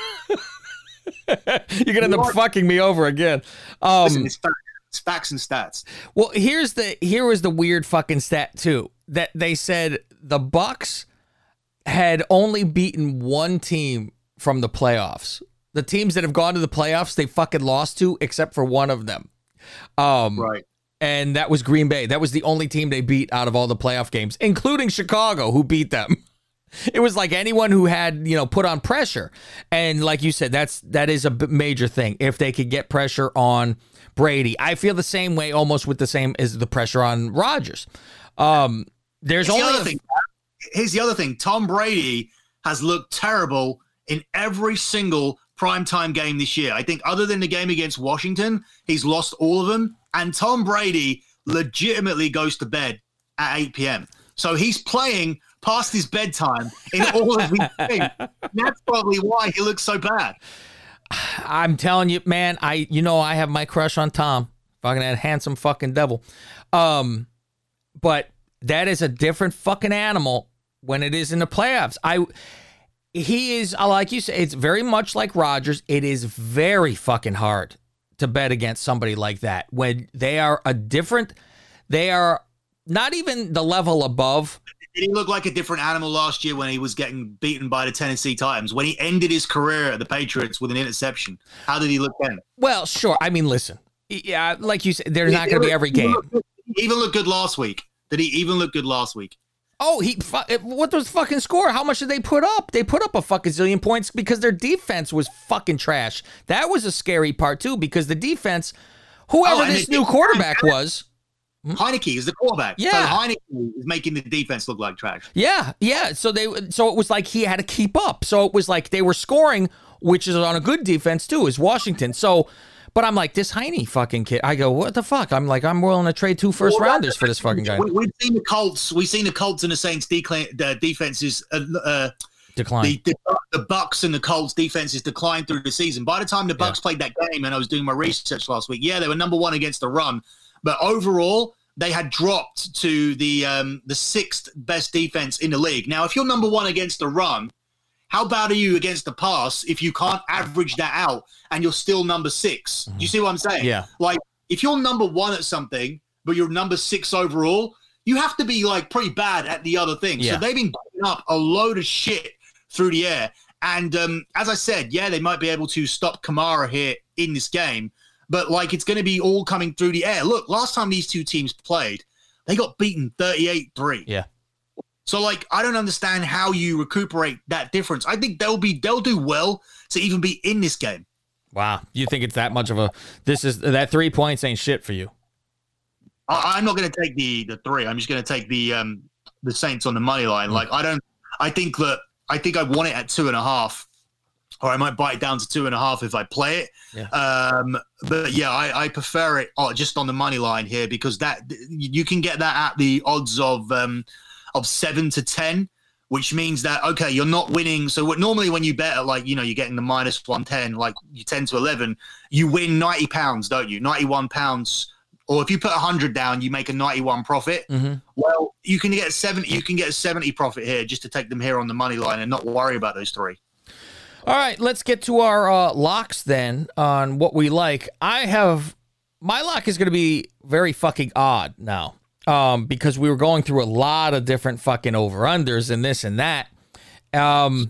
A: You're gonna end up fucking me over again. Um,
B: Listen, it's facts, it's facts and stats.
A: well, here's the here was the weird fucking stat too, that they said the Bucks had only beaten one team from the playoffs. The teams that have gone to the playoffs, they fucking lost to, except for one of them. Um,
B: right.
A: And that was Green Bay. That was the only team they beat out of all the playoff games, including Chicago, who beat them. It was like anyone who had, you know, put on pressure. And like you said, that's that is a major thing. If they could get pressure on Brady. I feel the same way, almost with the same as the pressure on Rodgers. Um, there's
B: Here's
A: only
B: the
A: a,
B: other thing. Here's the other thing. Tom Brady has looked terrible in every single primetime game this year. I think other than the game against Washington, he's lost all of them. And Tom Brady legitimately goes to bed at eight p.m. So he's playing past his bedtime in all of these things. That's probably why he looks so bad.
A: I'm telling you, man, I you know I have my crush on Tom. Fucking that handsome fucking devil. Um, but that is a different fucking animal when it is in the playoffs. I he is, like you say, it's very much like Rodgers. It is very fucking hard to bet against somebody like that when they are a different, they are not even the level above.
B: Did he look like a different animal last year when he was getting beaten by the Tennessee Titans? When he ended his career at the Patriots with an interception, how did he look then?
A: Well, sure. I mean, listen, yeah, like you said, there's not going to be every game.
B: Did he even look good last week? Did he even look good last week?
A: Oh, he what was the fucking score? How much did they put up? They put up a fucking zillion points because their defense was fucking trash. That was a scary part too, because the defense, whoever
B: oh,
A: this new quarterback was,
B: Heineke is the quarterback.
A: Yeah,
B: so Heineke is making the defense look like trash.
A: Yeah, yeah. So they, so it was like he had to keep up. So it was like they were scoring, which is on a good defense too, is Washington. So. But I'm like, this Heine fucking kid. I go, what the fuck? I'm like, I'm willing to trade two first well, rounders for this fucking guy.
B: We, we've seen the Colts. We've seen the Colts and the Saints decline, uh, defenses uh, uh,
A: decline.
B: The, the, the Bucks and the Colts defenses decline through the season. By the time the Bucks yeah. played that game, and I was doing my research last week, yeah, they were number one against the run, but overall they had dropped to the um, the sixth best defense in the league. Now, if you're number one against the run, how bad are you against the pass if you can't average that out and you're still number six? Do you see what I'm saying?
A: Yeah.
B: Like, if you're number one at something, but you're number six overall, you have to be, like, pretty bad at the other thing.
A: Yeah.
B: So they've been putting up a load of shit through the air. And um, as I said, yeah, they might be able to stop Kamara here in this game, but, like, it's going to be all coming through the air. Look, last time these two teams played, they got beaten thirty-eight three.
A: Yeah.
B: So, like, I don't understand how you recuperate that difference. I think they'll be they'll do well to even be in this game.
A: Wow, you think it's that much of a? This is that three points ain't shit for you.
B: I, I'm not going to take the the three. I'm just going to take the um the Saints on the money line. Mm. Like, I don't. I think that I think I want it at two and a half, or I might buy it down to two and a half if I play it.
A: Yeah.
B: Um, but yeah, I, I prefer it oh, just on the money line here because that you can get that at the odds of um. of seven to ten, which means that, okay, you're not winning. So what normally when you bet at, like, you know, you're getting the minus one ten, like you ten to eleven, you win ninety pounds, don't you? ninety-one pounds. Or if you put one hundred down, you make a ninety-one profit.
A: Mm-hmm.
B: Well, you can get seventy, you can get a seventy profit here just to take them here on the money line and not worry about those three.
A: All right, let's get to our uh, locks then on what we like. I have, my lock is going to be very fucking odd now. Um, because we were going through a lot of different fucking over-unders and this and that. Um,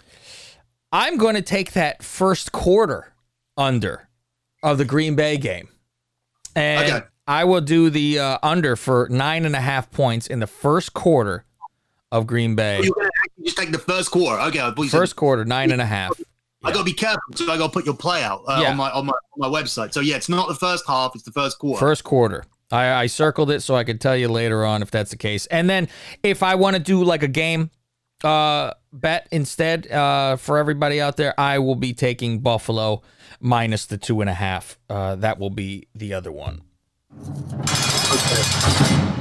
A: I'm going to take that first quarter under of the Green Bay game. And okay. I will do the uh, under for nine and a half points in the first quarter of Green Bay.
B: You're going to just take the first quarter. Okay.
A: First quarter, nine and a half.
B: I got to be careful, so I got to put your play out uh, yeah. on my on my on my website. So, yeah, it's not the first half, it's the first quarter.
A: First quarter. I, I circled it so I could tell you later on if that's the case. And then if I want to do like a game uh, bet instead uh, for everybody out there, I will be taking Buffalo minus the two and a half. Uh, that will be the other one.
B: Okay.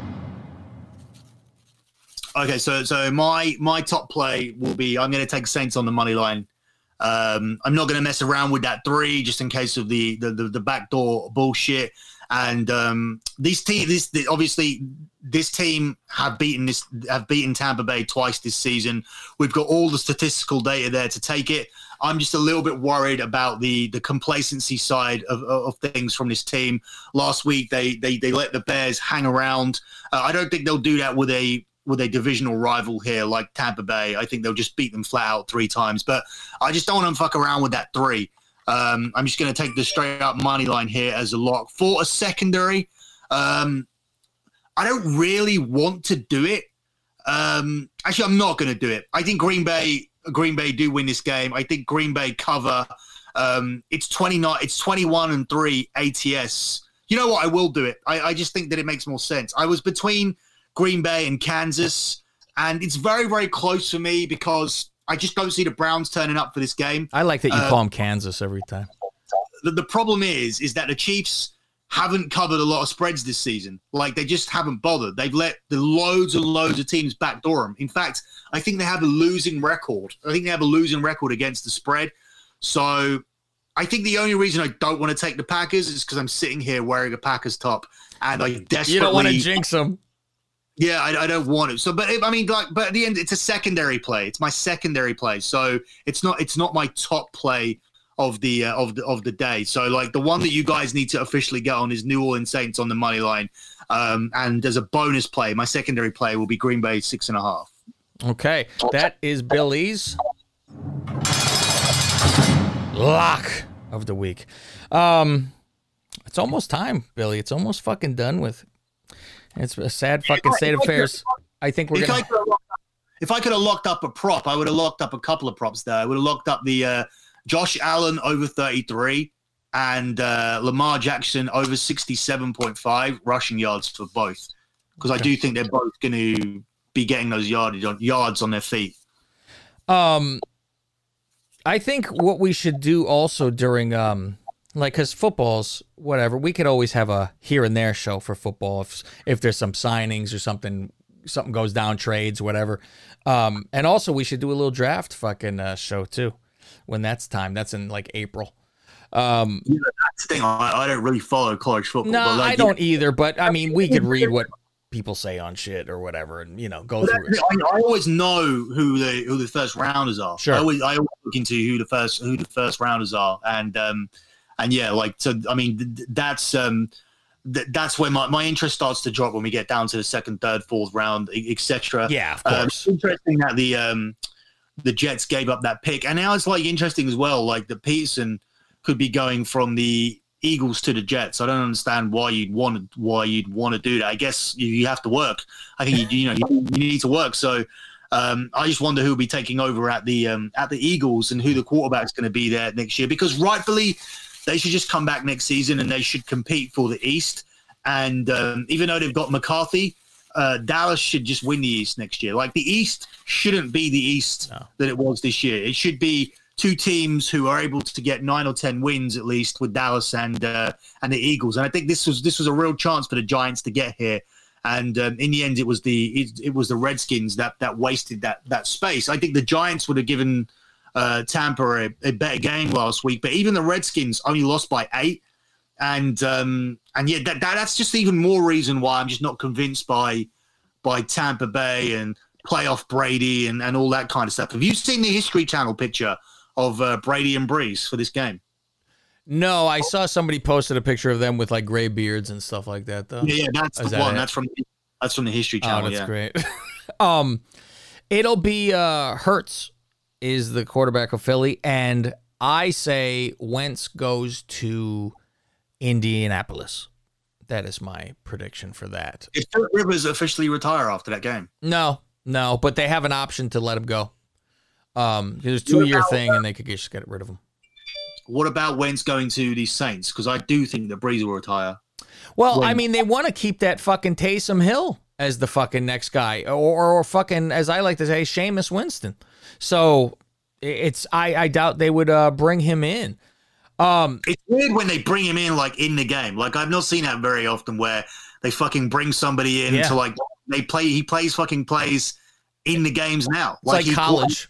B: Okay, so so my my top play will be I'm going to take Saints on the money line. Um, I'm not going to mess around with that three just in case of the the the, the backdoor bullshit. And um, these team, this obviously, this team have beaten this have beaten Tampa Bay twice this season. We've got all the statistical data there to take it. I'm just a little bit worried about the the complacency side of, of things from this team. Last week, they they they let the Bears hang around. Uh, I don't think they'll do that with a with a divisional rival here like Tampa Bay. I think they'll just beat them flat out three times. But I just don't want to fuck around with that three. Um, I'm just going to take the straight up money line here as a lock for a secondary. Um, I don't really want to do it. Um, actually, I'm not going to do it. I think Green Bay, Green Bay do win this game. I think Green Bay cover. Um, it's twenty-nine. It's twenty-one and three A T S. You know what? I will do it. I, I just think that it makes more sense. I was between Green Bay and Kansas, and it's very, very close for me because I just don't see the Browns turning up for this game.
A: I like that you
B: uh,
A: call them Kansas every time.
B: The, the problem is, is that the Chiefs haven't covered a lot of spreads this season. Like, they just haven't bothered. They've let the loads and loads of teams backdoor them. In fact, I think they have a losing record. I think they have a losing record against the spread. So I think the only reason I don't want to take the Packers is because I'm sitting here wearing a Packers top, and I desperately
A: You don't want to jinx them.
B: Yeah, I, I don't want it. So, but I mean, like, but at the end, it's a secondary play. It's my secondary play. So it's not, it's not my top play of the uh, of the of the day. So, like, the one that you guys need to officially get on is New Orleans Saints on the money line. Um, and as a bonus play, my secondary play will be Green Bay six and a half.
A: Okay, that is Billy's lock of the week. Um, it's almost time, Billy. It's almost fucking done with. It's a sad fucking state of affairs. I think we're
B: if
A: gonna.
B: I could have locked up, if I could have locked up a prop, I would have locked up a couple of props there. I would have locked up the uh, Josh Allen over thirty-three and uh, Lamar Jackson over sixty-seven point five rushing yards for both, because okay. I do think they're both going to be getting those yardage on, yards on their feet.
A: Um, I think what we should do also during um. Like, because football's whatever, we could always have a here and there show for football if if there's some signings or something, something goes down, trades, whatever. Um, and also we should do a little draft fucking uh, show too, when that's time. That's in like April. Um,
B: yeah, that's the thing. I, I don't really follow college football.
A: No,
B: but like,
A: I don't either. But I mean, we could read what people say on shit or whatever, and you know, go through it.
B: I, I always know who the who the first rounders are.
A: Sure.
B: I always I always look into who the first who the first rounders are, and um. And yeah, like, so, I mean, th- that's um, th- that's where my, my interest starts to drop when we get down to the second, third, fourth round, et cetera.
A: Yeah, of
B: um,
A: course.
B: It's interesting that the um, the Jets gave up that pick. And now it's, like, interesting as well, like, that Peterson could be going from the Eagles to the Jets. I don't understand why you'd want to, why you'd want to do that. I guess you, you have to work. I think, you, you know, you, you need to work. So um, I just wonder who will be taking over at the um, at the Eagles and who the quarterback's going to be there next year. Because rightfully, they should just come back next season and they should compete for the East. And um, even though they've got McCarthy, uh, Dallas should just win the East next year. Like, the East shouldn't be the East no. that it was this year. It should be two teams who are able to get nine or ten wins at least with Dallas and uh, and the Eagles. And I think this was this was a real chance for the Giants to get here. And um, in the end, it was the it, it was the Redskins that that wasted that that space. I think the Giants would have given Uh, Tampa a, a better game last week, but even the Redskins only lost by eight, and um, and yeah, that, that that's just even more reason why I'm just not convinced by by Tampa Bay and playoff Brady and, and all that kind of stuff. Have you seen the History Channel picture of uh, Brady and Brees for this game?
A: No, I saw somebody posted a picture of them with like gray beards and stuff like that, though.
B: Yeah, yeah that's
A: Is
B: the
A: that
B: one.
A: it?
B: That's from that's from the History Channel.
A: Oh, that's
B: yeah.
A: great. um, it'll be uh, Hurts is the quarterback of Philly, and I say Wentz goes to Indianapolis. That is my prediction for that.
B: Did Philip Rivers officially retire after that game?
A: No, no, but they have an option to let him go. Um, there's a two-year thing, and they could just get rid of him.
B: What about Wentz going to the Saints? Because I do think that Brees will retire.
A: Well,
B: When-
A: I mean, they want to keep that fucking Taysom Hill as the fucking next guy, or, or fucking, as I like to say, Jameis Winston. So it's I, I doubt they would uh, bring him in. Um,
B: it's weird when they bring him in like in the game. Like, I've not seen that very often where they fucking bring somebody in
A: Yeah.
B: to like they play. He plays fucking plays in the games now.
A: it's like,
B: he-
A: college.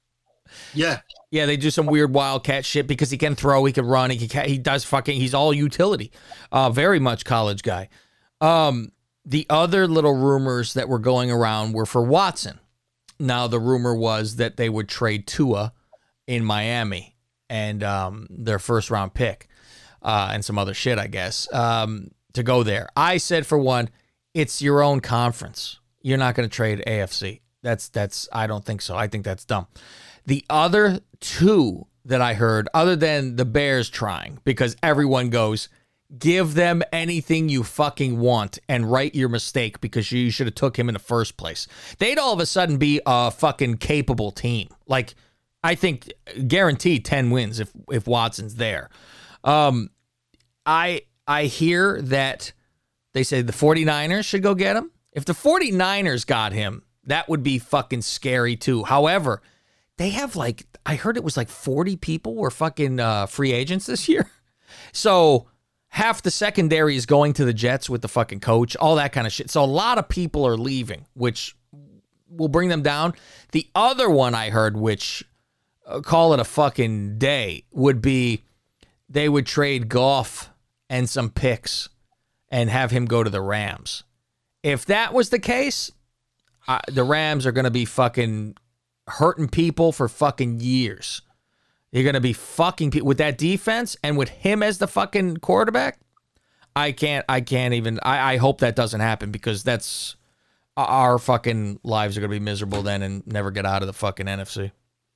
B: Yeah,
A: Yeah, they do some weird wildcat shit because he can throw, he can run, he can, he does fucking, he's all utility. Uh, very much college guy. Um, the other little rumors that were going around were for Watson. Now, the rumor was that they would trade Tua in Miami and um, their first round pick uh, and some other shit, I guess, um, to go there. I said, for one, it's your own conference. You're not going to trade A F C. That's that's. I don't think so. I think that's dumb. The other two that I heard, other than the Bears trying, because everyone goes, give them anything you fucking want and right your mistake because you should have took him in the first place. They'd all of a sudden be a fucking capable team. Like, I think guaranteed ten wins if if Watson's there. Um, I I hear that they say the 49ers should go get him. If the 49ers got him, that would be fucking scary too. However, they have like, I heard it was like forty people were fucking uh, free agents this year. So half the secondary is going to the Jets with the fucking coach, all that kind of shit. So a lot of people are leaving, which will bring them down. The other one I heard, which uh, call it a fucking day, would be they would trade Goff and some picks and have him go to the Rams. If that was the case, uh, the Rams are going to be fucking hurting people for fucking years. You're going to be fucking people with that defense and with him as the fucking quarterback. I can't, I can't even, I, I hope that doesn't happen because that's, our fucking lives are going to be miserable then and never get out of the fucking N F C.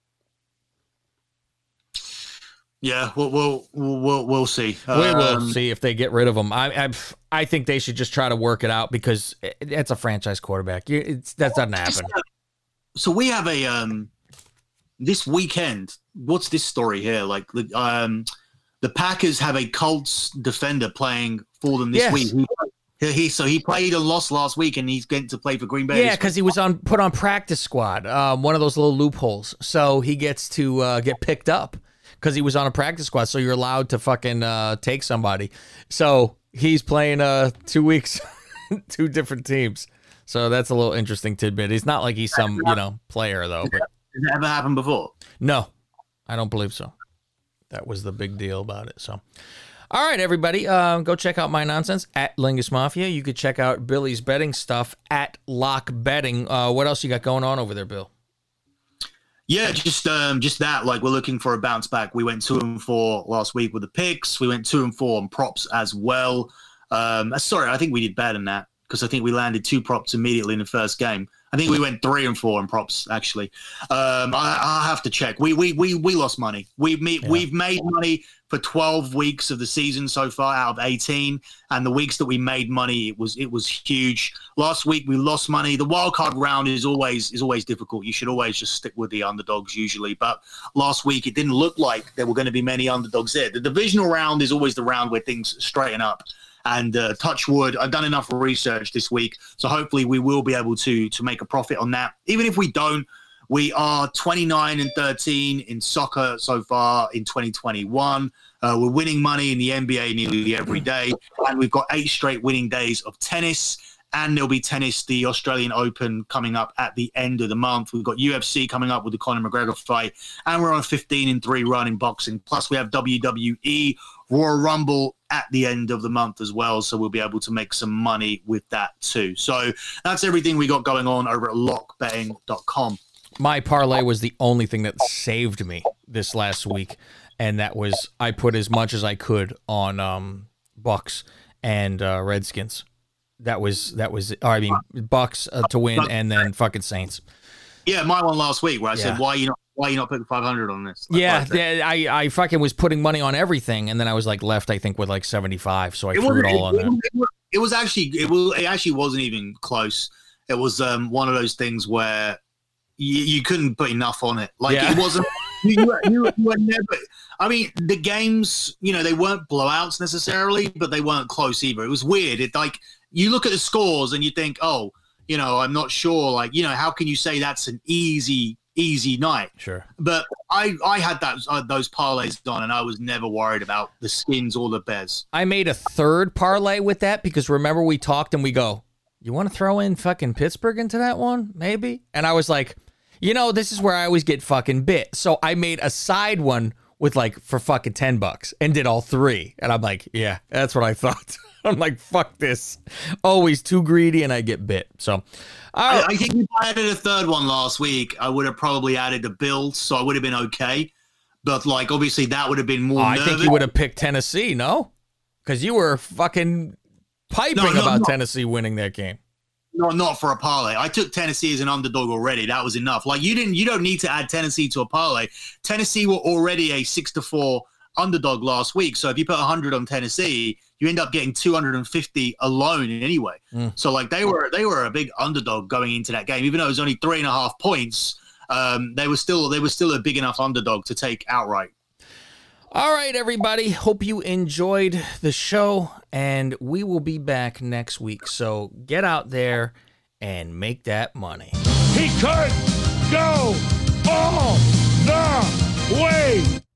B: Yeah, we'll we'll we'll, we'll see.
A: We will
B: um,
A: see if they get rid of him. I, I I think they should just try to work it out because it, it's a franchise quarterback. You, it's that doesn't happen.
B: So we have a um this weekend. What's this story here? Like the um the Packers have a Colts defender playing for them this
A: Yes.
B: week. He, he so he played and lost last week, and he's getting to play for Green Bay.
A: Yeah, because he was on put on practice squad, um, one of those little loopholes. So he gets to uh, get picked up because he was on a practice squad. So you're allowed to fucking uh, take somebody. So he's playing uh, two weeks, two different teams. So that's a little interesting tidbit. He's not like he's some you know player though. But
B: Has that ever happened before?
A: no, I don't believe so. That was the big deal about it. So. All right, everybody, uh, go check out my nonsense at Lingus Mafia. You could check out Billy's betting stuff at Lock Betting. Uh, what else you got going on over there, Bill?
B: Yeah, just um, just that. Like we're looking for a bounce back. We went two and four last week with the picks. We went two and four on props as well. Um, sorry, I think we did better than that because I think we landed two props immediately in the first game. I think we went three and four on props actually. Um, I, I have to check. We we we we lost money. We yeah. we've made money for twelve weeks of the season so far out of eighteen, and the weeks that we made money, it was it was huge. Last week we lost money. The wild card round is always is always difficult. You should always just stick with the underdogs usually. But last week it didn't look like there were going to be many underdogs there. The divisional round is always the round where things straighten up. And uh, touch wood, I've done enough research this week, so hopefully we will be able to to make a profit on that. Even if we don't, we are twenty-nine and thirteen in soccer so far in twenty twenty-one. Uh, we're winning money in the N B A nearly every day, and we've got eight straight winning days of tennis. And there'll be tennis, the Australian Open coming up at the end of the month. We've got U F C coming up with the Conor McGregor fight, and we're on a fifteen and three run in boxing. Plus, we have W W E Royal Rumble at the end of the month as well, so we'll be able to make some money with that too. So that's everything we got going on over at lock betting dot com.
A: My parlay was the only thing that saved me this last week, and that was I put as much as I could on um, Bucks and uh, Redskins. That was that was. Or I mean, Bucks uh, to win, and then fucking Saints.
B: Yeah, my one last week where I yeah. said, "Why are you not? Why are you not putting five hundred on this?" Like,
A: yeah, yeah. I, I fucking was putting money on everything, and then I was like left, I think, with like seventy-five. So I it threw it all
B: it,
A: on
B: it, there. It was actually it was it actually wasn't even close. It was um, one of those things where you, you couldn't put enough on it. Like yeah. it wasn't. you, you, you, you were never. I mean, the games, you know, they weren't blowouts necessarily, but they weren't close either. It was weird. It like. You look at the scores and you think, oh, you know, I'm not sure. Like, you know, how can you say that's an easy, easy night?
A: Sure.
B: But I, I had that uh, those parlays done, and I was never worried about the Skins or the Bears.
A: I made a third parlay with that because remember we talked and we go, you want to throw in fucking Pittsburgh into that one? Maybe. And I was like, you know, this is where I always get fucking bit. So I made a side one with like for fucking ten bucks and did all three. And I'm like, yeah, that's what I thought. I'm like, fuck this. Always too greedy and I get bit. So
B: I, I think if I added a third one last week, I would have probably added the Bills, so I would have been okay. But like obviously that would have been more
A: oh, I
B: nervous.
A: think you would have picked Tennessee, no? Because you were fucking piping no, no, about no. Tennessee winning that game.
B: No, not for a parlay. I took Tennessee as an underdog already. That was enough. Like you didn't, you don't need to add Tennessee to a parlay. Tennessee were already a six to four underdog last week. So if you put a hundred on Tennessee, you end up getting two hundred and fifty alone anyway. Mm. So like they were, they were a big underdog going into that game, even though it was only three and a half points. Um, they were still, they were still a big enough underdog to take outright.
A: All right, everybody. Hope you enjoyed the show, and we will be back next week. So get out there and make that money.
C: He could go all the way.